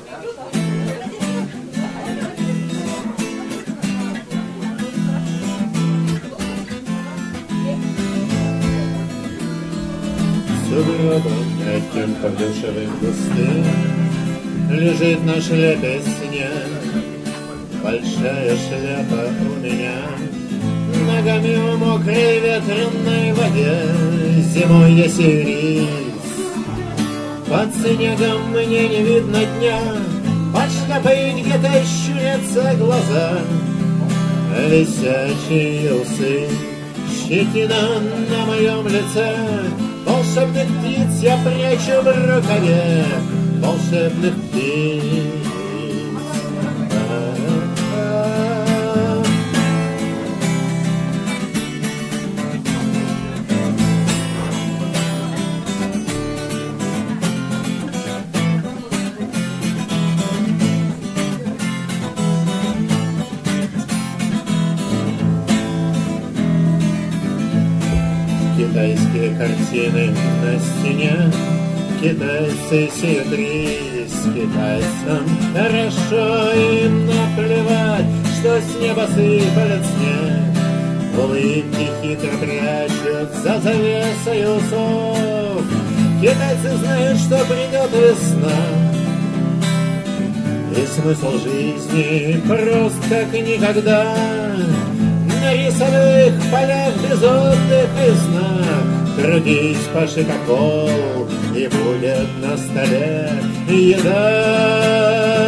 Сугробом мягким подушевым густым лежит на шляпе снег. Большая шляпа у меня ногами в мокрой ветреной воде. Зимой я сирис, под снегом мне не видно дня. Под шляпой где-то щурятся глаза, висячие усы, щетина на моем лице. Волшебных птиц я прячу в рукаве, волшебных птиц. Китайские картины на стене, китайцы сеют рис китайцам. Хорошо им наплевать, что с неба сыпалит снег. Улыбки хитро прячут за завесой усов. Китайцы знают, что придет весна, и смысл жизни прост как никогда. На рисовых полях без отдыха и сна трудись, паши как вол, и будет на столе еда.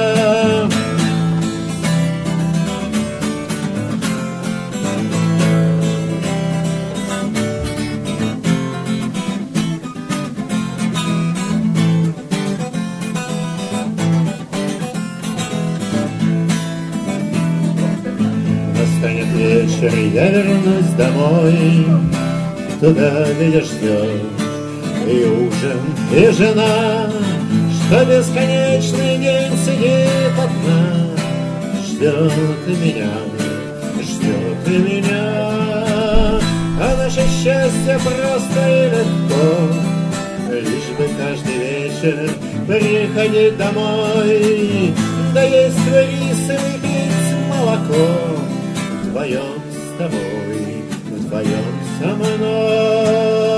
Настанет вечер, я вернусь домой, туда, где ждет и ужин, и жена, что бесконечный день сидит одна. Ждет и меня, ждет и меня, а наше счастье просто и легко. Лишь бы каждый вечер приходить домой, да есть рис и выпить молоко. Вдвоем с тобой, вдвоем со мной.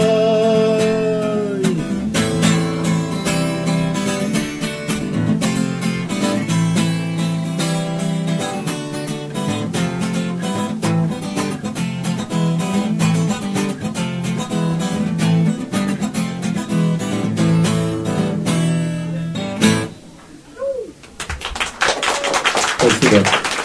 Спасибо.